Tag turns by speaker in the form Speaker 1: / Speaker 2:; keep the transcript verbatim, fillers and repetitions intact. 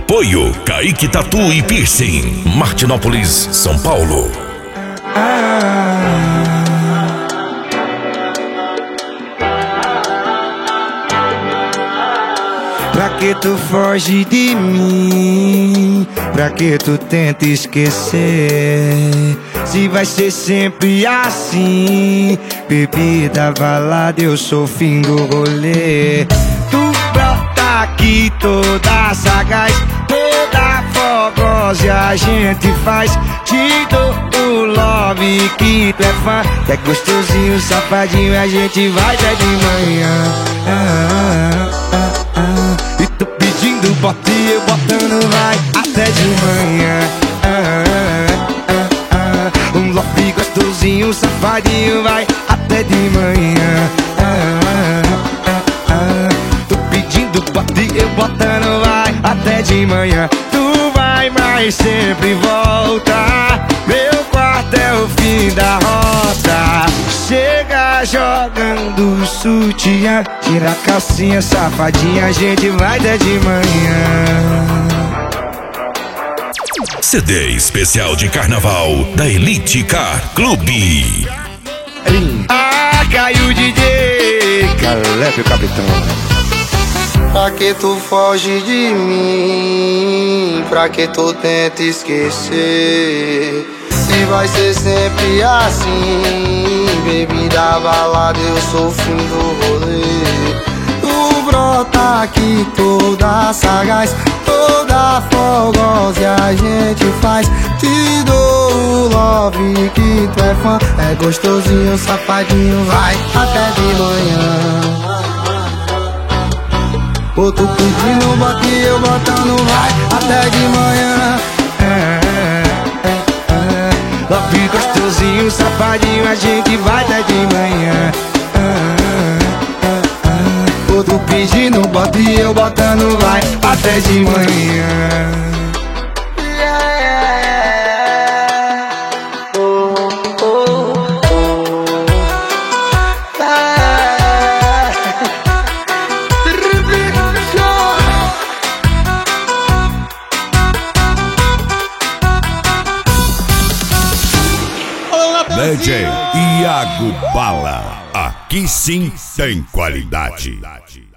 Speaker 1: Apoio Kaique Tatu e Piercing, Martinópolis, São Paulo.
Speaker 2: Pra que tu foge de mim? Pra que tu tenta esquecer? Se vai ser sempre assim, bebida, balada, eu sou o fim do rolê. Tu brota aqui toda sagaz, toda fogosa e a gente faz. Te dou o love que tu é fã, que é gostosinho, safadinho, a gente vai até de manhã. ah, ah, ah, ah. E tô pedindo bote e eu botando vai até de manhã. ah, ah, ah, ah. Um love gostosinho, safadinho, vai até de manhã. ah, ah, ah, ah. Tô pedindo bote e eu botando vai até de manhã. Tu vai, mas sempre volta. Meu quarto é o fim da rota. Chega jogando sutiã, tira a calcinha, safadinha, a gente vai até de manhã.
Speaker 1: C D especial de carnaval da Elite Car Clube.
Speaker 2: Ah, caiu o D J Caleb, o capitão.
Speaker 3: Pra que tu foge de mim? Pra que tu tenta esquecer? Se vai ser sempre assim, bebida, balada, eu sou o fim do rolê. Tu brota aqui toda sagaz, toda fogosa e a gente faz. Te dou o love que tu é fã, é gostosinho, safadinho, vai até de manhã. Ô, tu pedindo bote e eu botando vai até de manhã.
Speaker 2: é, é, é. Love gostosinho, safadinho, a gente vai até de manhã. ah, ah, ah.
Speaker 3: Ô, tu pedindo bote e eu botando vai
Speaker 2: Até de manhã.
Speaker 1: D J Iago Bala, aqui sim tem qualidade.